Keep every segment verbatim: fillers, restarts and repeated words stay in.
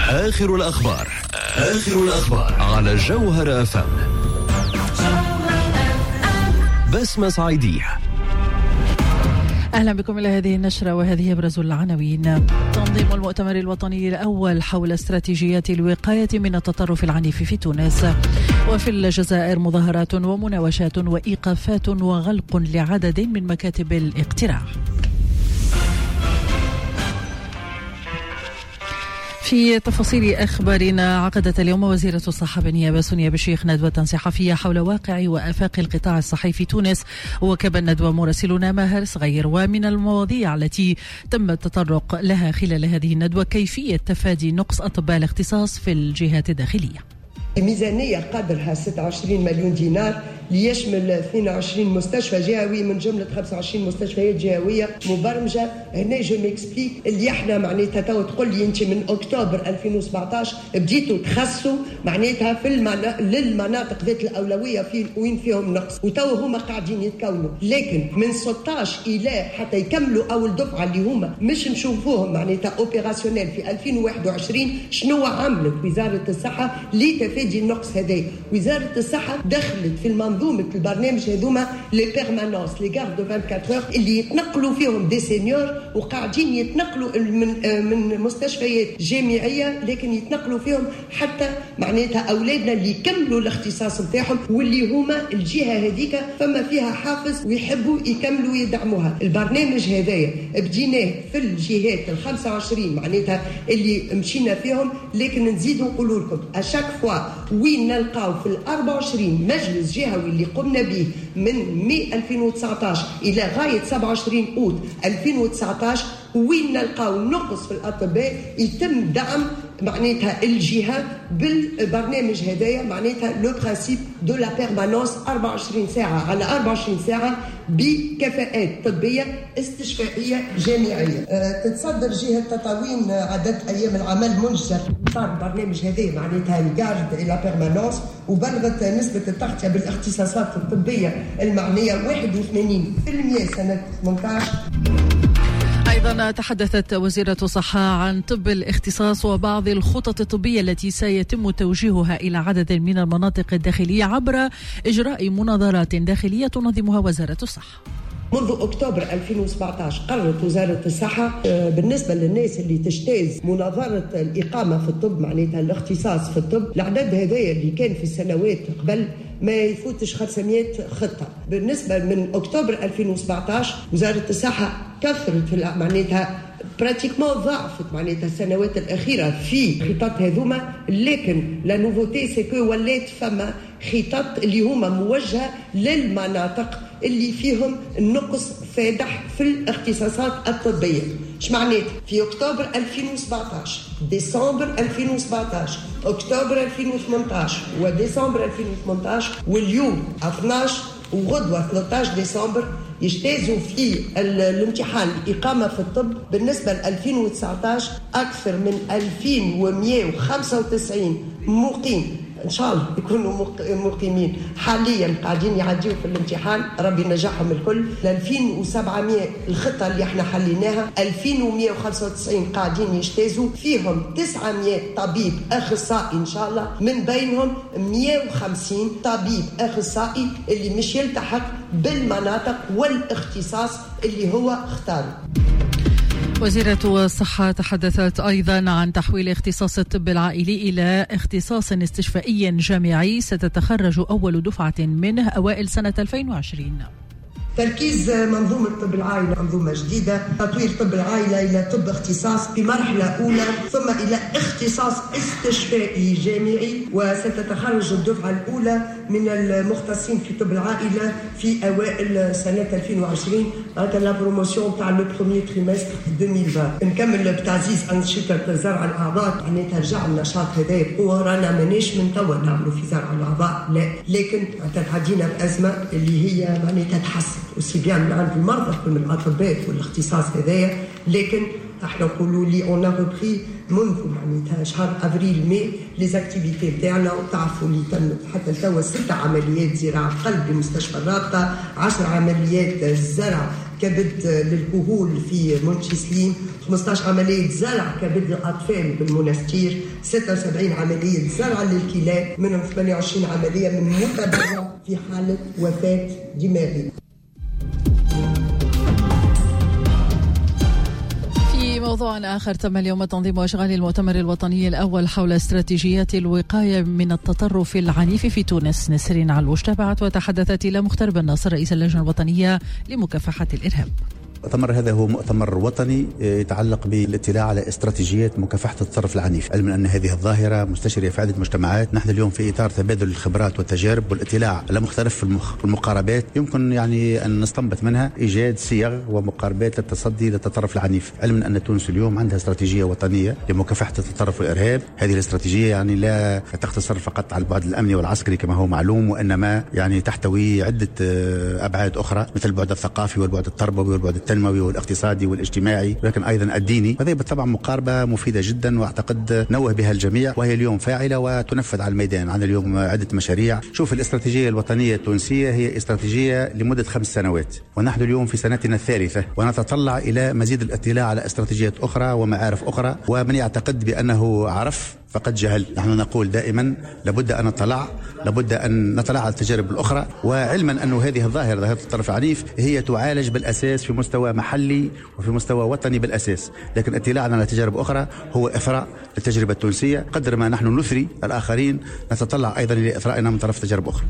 آخر الأخبار آخر الأخبار على جوهر أف أم. بسمة صعيدية. أهلا بكم إلى هذه النشرة وهذه أبرز العناوين. تنظيم المؤتمر الوطني الأول حول استراتيجيات الوقاية من التطرف العنيف في تونس. وفي الجزائر مظاهرات ومناوشات وإيقافات وغلق لعدد من مكاتب الاقتراع. في تفاصيل أخبارنا، عقدت اليوم وزيرة الصحة بالنيابة سونيا بشيخ ندوة صحفية حول واقع وآفاق القطاع الصحي في تونس، وكب الندوة مراسلنا ماهر صغير. ومن المواضيع التي تم التطرق لها خلال هذه الندوة كيفية تفادي نقص أطباء الاختصاص في الجهات الداخلية. ميزانية قدرها ستة وعشرين مليون دينار ليشمل اثنين وعشرين مستشفى جهوي من جملة خمسة وعشرين مستشفيات جهوية مبرمجة. هنا جو ميكسبليك اللي احنا معناتها تو تقول لي انت من اكتوبر ألفين وسبعطاش بديتوا تخصوا معناتها في المنا... للمناطق ذات الأولوية في وين فيهم نقص، وتو هما قاعدين يتكونوا، لكن من ستة عشر إلى حتى يكملوا أول دفعة اللي هما مش نشوفوهم معناتها اوبيراسيونيل في ألفين وواحد وعشرين. شنو عملت وزارة الصحة لتفادي النقص هذا؟ وزارة الصحة دخلت في المنظومة منظومة البرنامج هذوما لي بيرمانونس لي غارد أربعة وعشرين اور اللي يتنقلوا فيهم دي سينيور وقاعدين يتنقلوا من من مستشفيات جامعية، لكن يتنقلوا فيهم حتى معناتها أولادنا اللي يكملوا الاختصاص نتاعهم واللي هما الجهة هذيك فما فيها حافز ويحبوا يكملوا ويدعموها. البرنامج هذايا بديناه في الجهات ال خمسة وعشرين معناتها اللي مشينا فيهم، لكن نزيدوا نقولوا لكم أشاك فوا وين نلقاو في ال أربعة وعشرين مجلس جهوي اللي قمنا به من ماي ألفين وتسعطاش إلى غاية سبعة وعشرين أوت ألفين وتسعطاش وين نلقاو نقص في الأطباء يتم دعم معناتها الجهة بالبرنامج هدايا معناتها لو برانسيب دو لا بيرمانونس أربعة وعشرين ساعة على أربعة وعشرين ساعة بكفاءات طبية استشفائية جامعية. أه تتصدر جهة تطاوين عدد أيام العمل منجزة صار البرنامج هذا معناتها الجارد إلى بيرمانونس، وبلغت نسبة التغطية بالاختصاصات الطبية المعنية واحد وثمانين بالمئة سنة ثمانية عشر. أيضا تحدثت وزيرة الصحة عن طب الاختصاص وبعض الخطط الطبية التي سيتم توجيهها إلى عدد من المناطق الداخلية عبر إجراء مناظرات داخلية تنظمها وزارة الصحة. منذ أكتوبر ألفين وسبعطاش قررت وزارة الصحة بالنسبة للناس اللي تجتاز مناظرة الإقامة في الطب معناتها الاختصاص في الطب، العدد هذايا اللي كان في السنوات قبل ما يفوتش خمسمائة خطة. بالنسبة من أكتوبر ألفين وسبعطاش وزارة الصحة كثرت معناتها براتيكمون ضعفت معناتها السنوات الأخيرة في خطط هذوما، لكن لا نوفوتي سيكو ولات فما خطط اللي هما موجهة للمناطق اللي فيهم النقص فادح في الاختصاصات الطبية. ايش معنات؟ في أكتوبر ألفين وسبعطاش، ديسمبر ألفين وسبعطاش، أكتوبر ألفين وثمانطاش وديسمبر ألفين وثمانطاش واليوم اثناش وغدوة ثلاثة عشر ديسمبر يجتازوا في الامتحان الإقامة في الطب. بالنسبة ل ألفين وتسعطاش أكثر من ألفين ومئة وخمسة وتسعين مقيم إن شاء الله يكونوا مقيمين حاليا قاعدين يعديوا في الامتحان، ربي نجاحهم الكل. ل ألفين وسبعمائة الخطة اللي احنا حليناها ألفين ومئة وخمسة وتسعين قاعدين يجتازوا، فيهم تسعمائة طبيب أخصائي إن شاء الله، من بينهم مئة وخمسين طبيب أخصائي اللي مش يلتحق بالمناطق والاختصاص اللي هو اختاره. وزيرة الصحة تحدثت أيضا عن تحويل اختصاص الطب العائلي إلى اختصاص استشفائي جامعي ستتخرج أول دفعة منه أوائل سنة ألفين وعشرين. تركيز منظومة طب العائلة منظومة جديدة، تطوير طب العائلة إلى طب اختصاص في مرحلة أولى ثم إلى اختصاص استشفائي جامعي، وستتخرج الدفعة الأولى من المختصين في طب العائلة في أوائل سنة ألفين وعشرين. هذا لا بروموسيون تاع لو بروميير تريمستر ألفين وعشرين. نكمل بتعزيز أنشطة زرع الأعضاء، يعني ترجع النشاط هذا بقوة. رانا مانيش من توا نعملوا في زرع الأعضاء لا، لكن تعدينا بأزمة اللي هي معناتها تحسن aussi bien من عند المرضى من الأطباء والاختصاص هذايا، لكن احنا نقولوا لي اون ريبري منذ معناتها شهر افريل مي لي زاكتيفيتي نتاعنا، وتعرفوا اللي تمت حتى توا ست عمليات زراعه قلب بمستشفى الرابطه، عشر عمليات زرع كبد للكهول في منشي سليم، خمسة عشر عملية زرع كبد للأطفال بالمنستير، ستة وسبعين عملية زرع للكلى، منهم ثمانية وعشرين عملية من متبرع في حالة وفاة دماغية. في موضوع آخر، تم اليوم تنظيم أشغال المؤتمر الوطني الأول حول استراتيجيات الوقاية من التطرف العنيف في تونس. نسرين علوش تابعت وتحدثت إلى مختار بن ناصر رئيس اللجنة الوطنية لمكافحة الإرهاب. المؤتمر هذا هو مؤتمر وطني يتعلق بالاطلاع على استراتيجيات مكافحة التطرف العنيف، علما أن هذه الظاهرة مستشرية في عدة مجتمعات. نحن اليوم في إطار تبادل الخبرات والتجارب والاطلاع على مختلف المقاربات يمكن يعني أن نستنبط منها إيجاد صيغ ومقاربات للتصدي للتطرف العنيف، علما أن تونس اليوم عندها استراتيجية وطنية لمكافحة التطرف والإرهاب. هذه الاستراتيجية يعني لا تقتصر فقط على البعد الأمني والعسكري كما هو معلوم، وإنما يعني تحتوي عدة أبعاد أخرى مثل البعد الثقافي والبعد التربوي والبعد التنموي والاقتصادي والاجتماعي، ولكن أيضا الديني. وهذه بالطبع مقاربة مفيدة جدا، واعتقد نوه بها الجميع، وهي اليوم فاعلة وتنفذ على الميدان. عندنا اليوم عدة مشاريع. شوف، الاستراتيجية الوطنية التونسية هي استراتيجية لمدة خمس سنوات، ونحن اليوم في سنتنا الثالثة، ونتطلع إلى مزيد الاطلاع على استراتيجيات أخرى ومعارف أخرى. ومن يعتقد بأنه عرف فقد جهل. نحن نقول دائما لابد أن نطلع لابد أن نطلع على التجارب الأخرى، وعلما أن هذه الظاهرة ظاهرة التطرف العنيف هي تعالج بالأساس في مستوى محلي وفي مستوى وطني بالأساس، لكن اطلاعنا على تجارب أخرى هو إثراء للتجربة التونسية. قدر ما نحن نثري الآخرين نتطلع أيضا لإثرائنا من طرف تجارب أخرى.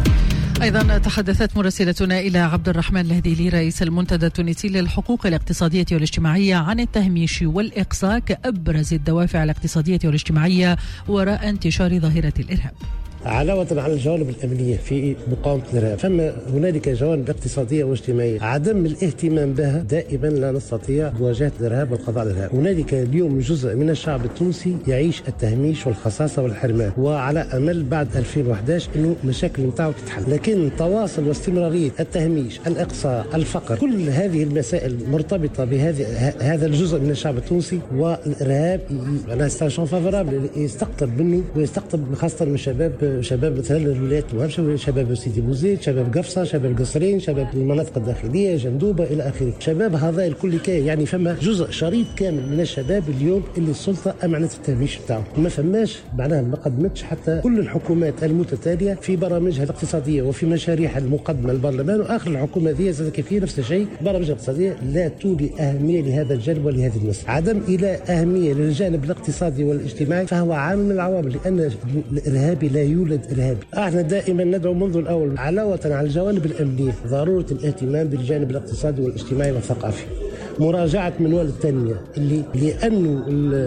أيضا تحدثت مراسلتنا إلى عبد الرحمن الهذيلي رئيس المنتدى التونسي للحقوق الاقتصادية والاجتماعية عن التهميش والإقصاء كأبرز الدوافع الاقتصادية والاجتماعية وراء انتشار ظاهرة الإرهاب. علاوة على الجوانب الأمنية في مقاومة الإرهاب، فما هنالك جوانب اقتصادية واجتماعية عدم الاهتمام بها دائما لا نستطيع مواجهة الإرهاب والقضاء على الإرهاب. هنالك اليوم جزء من الشعب التونسي يعيش التهميش والخصاصة والحرمان، وعلى أمل بعد ألفين وأحد عشر إنه المشاكل نتاعو تتحل، لكن تواصل واستمرارية التهميش، الإقصاء، الفقر، كل هذه المسائل مرتبطة بهذه هذا الجزء من الشعب التونسي، والإرهاب على ستاشن فافورابل يستقطب منه ويستقطب خاصة من الشباب شباب مثلا الولايات المهمشة، شباب سيدي بوزيد، شباب قفصة، شباب قصرين، شباب المناطق الداخلية، جندوبة إلى آخره. شباب هذا الكل كان يعني فما جزء شريط كامل من الشباب اليوم اللي السلطة أمعنت التهميش بتاعه، ما فماش معناها ما قدمتش حتى كل الحكومات المتتالية في برامجها الاقتصادية وفي مشاريعها المقدمة للبرلمان، وآخر الحكومة هذه زاد كيفية نفس الشيء. برامج الاقتصادية لا تولي أهمية لهذا الجانب ولهذه المسألة. عدم إلى أهمية للجانب الاقتصادي والاجتماعي فهو عامل من العوامل، لأن الإرهابي لا يولد إرهابي. احنا دائما ندعو منذ الأول علاوة على الجوانب الأمنية ضرورة الاهتمام بالجانب الاقتصادي والاجتماعي والثقافي، مراجعة منوال التنمية اللي لأنه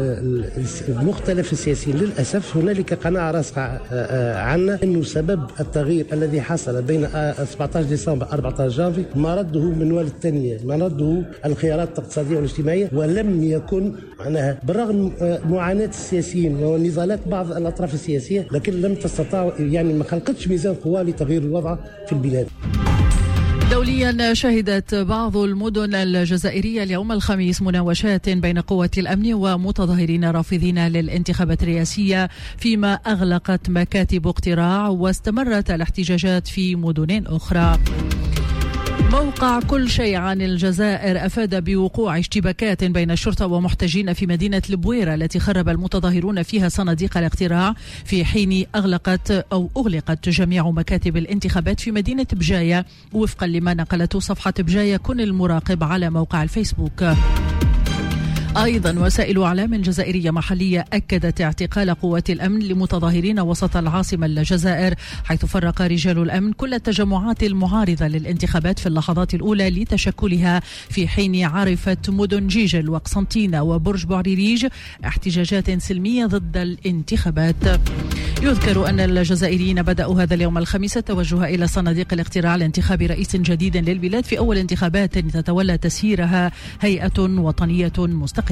المختلف السياسيين للأسف هنالك قناعة راسخة عنا أنه سبب التغيير الذي حصل بين سبعة عشر ديسمبر أربعة عشر جانفي مرده منوال التنمية، مرده الخيارات الاقتصادية والاجتماعية، ولم يكن معناها بالرغم معاناة السياسيين ونضالات بعض الأطراف السياسية، لكن لم تستطع يعني ما خلقتش ميزان قوى لتغيير الوضع في البلاد. دوليا شهدت بعض المدن الجزائرية اليوم الخميس مناوشات بين قوات الأمن ومتظاهرين رافضين للانتخابات الرئاسية، فيما أغلقت مكاتب اقتراع واستمرت الاحتجاجات في مدن أخرى. موقع كل شيء عن الجزائر أفاد بوقوع اشتباكات بين الشرطة ومحتجين في مدينة البويرة التي خرب المتظاهرون فيها صناديق الاقتراع، في حين أغلقت أو أغلقت جميع مكاتب الانتخابات في مدينة بجاية، وفقا لما نقلته صفحة بجاية كن المراقب على موقع الفيسبوك. أيضا وسائل أعلام جزائرية محلية أكدت اعتقال قوات الأمن لمتظاهرين وسط العاصمة الجزائر، حيث فرق رجال الأمن كل التجمعات المعارضة للانتخابات في اللحظات الأولى لتشكلها، في حين عرفت مدن جيجل وقسنطينة وبرج بوعريريج احتجاجات سلمية ضد الانتخابات. يذكر أن الجزائريين بدأوا هذا اليوم الخميس التوجه إلى صناديق الاقتراع لانتخاب رئيس جديد للبلاد في أول انتخابات تتولى تسييرها هيئة وطنية مستقلة.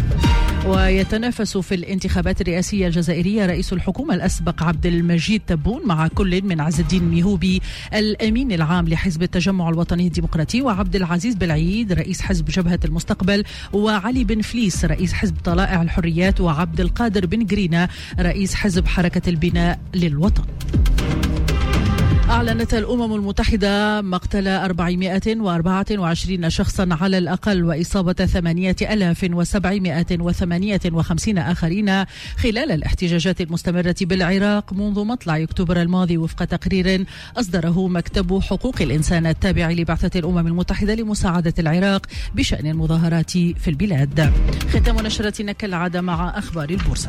ويتنافس في الانتخابات الرئاسية الجزائرية رئيس الحكومة الأسبق عبد المجيد تبون مع كل من عز الدين ميهوبي الأمين العام لحزب التجمع الوطني الديمقراطي، وعبد العزيز بالعيد رئيس حزب جبهة المستقبل، وعلي بن فليس رئيس حزب طلائع الحريات، وعبد القادر بن قرينة رئيس حزب حركة البناء للوطن. أعلنت الأمم المتحدة مقتل أربعمائة وأربعة وعشرين شخصا على الأقل وإصابة ثمانية آلاف وسبعمائة وثمانية وخمسين آخرين خلال الاحتجاجات المستمرة بالعراق منذ مطلع أكتوبر الماضي، وفق تقرير أصدره مكتب حقوق الإنسان التابع لبعثة الأمم المتحدة لمساعدة العراق بشأن المظاهرات في البلاد. ختام نشرتنا كالعادة مع أخبار البورصة.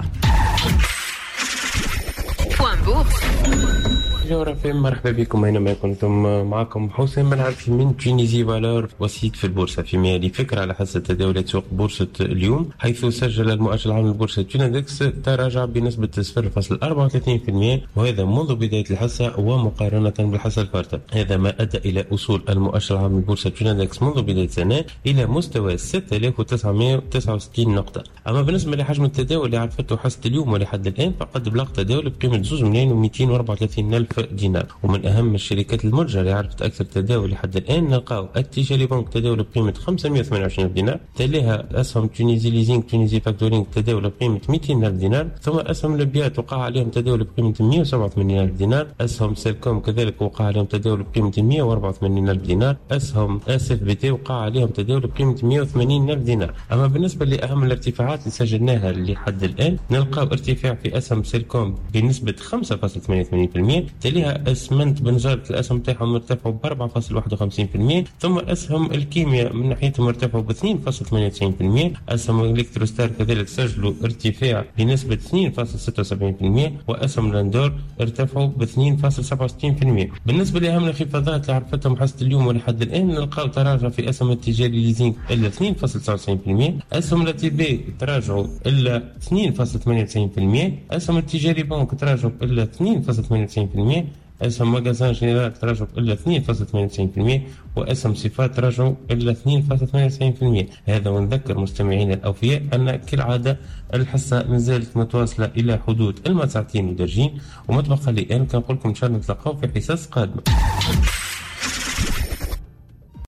جوهرة، مرحبا بكم أينما كنتم. معكم حسين منعرف من تونيزي فالور، وسيط في البورصة في مالي فكرة على حسب تداولات سوق بورصة اليوم، حيث سجل المؤشر العام للبورصة تونيدكس تراجع بنسبة صفر فاصلة أربعة وثلاثين بالمئة، وهذا منذ بداية الحصة ومقارنة بالحصة الفارطة. هذا ما أدى إلى وصول المؤشر العام للبورصة تونيدكس منذ بداية السنة إلى مستوى ستة آلاف وتسعمائة وتسعة وستين نقطة. أما بالنسبة لحجم التداول اللي عرفته حصة اليوم ولحد الآن، فقد بلغ تداول بقيمة زوج ملايين ومئتين وأربعة وثلاثين ألف دينار. ومن أهم الشركات المتجرة اللي عرفت أكثر تداول لحد الآن نلقاو التجاري بنك تداول بقيمة خمسمائة وثمانية وعشرين ألف دينار، تليها أسهم تونيزي ليزينغ تونيزي فاكتورينغ تداول بقيمة مئتين ألف دينار، ثم أسهم البيات وقع عليهم تداول بقيمة مئة وسبعة وثمانين ألف دينار، أسهم سيلكوم كذلك وقع عليهم تداول بقيمة مئة وأربعة وثمانين ألف دينار، أسهم اس اف بي تي وقع عليهم تداول بقيمة مئة وثمانين ألف دينار. أما بالنسبة لأهم الارتفاعات اللي سجلناها لحد الآن، نلقاو ارتفاع في أسهم سيلكوم بنسبة خمسة فاصلة ثمانية وثمانين بالمئة، تليها اسمنت بنجارة الأسهم تاعهم مرتفعوا ب أربعة فاصلة واحد وخمسين بالمئة، ثم أسهم الكيمياء من ناحيتهم ارتفعوا ب اثنين فاصلة ثمانية وتسعين بالمئة، أسهم الإلكتروستار كذلك سجلوا ارتفاع بنسبة اثنين فاصلة ستة وسبعين بالمئة، وأسهم لاندور ارتفعوا ب اثنين فاصلة سبعة وستين بالمئة. بالنسبة لأهم الانخفاضات اللي عرفتهم حصة اليوم ولحد الآن، نلقاو تراجع في أسهم التجاري ليزينغ إلا اثنين فاصلة تسعة وتسعين بالمئة، أسهم لاتي بي تراجعوا إلا اثنين فاصلة ثمانية وتسعين بالمئة، أسهم التجاري بنك تراجعوا إلا اثنين فاصلة ثمانية وتسعين بالمئة، أسهم ماغازان جنرال تراجعوا إلا اثنين فاصلة ثمانية وتسعين بالمئة، وأسهم صفات تراجعوا إلا اثنين فاصلة ثمانية وتسعين بالمئة. هذا ونذكر مستمعينا الأوفياء أن كالعادة الحصة مازالت متواصلة إلى حدود المساعتين ودرجين، وما تبقى لي أنا كنقول لكم إن شاء الله نتلاقاو في حصص قادمة.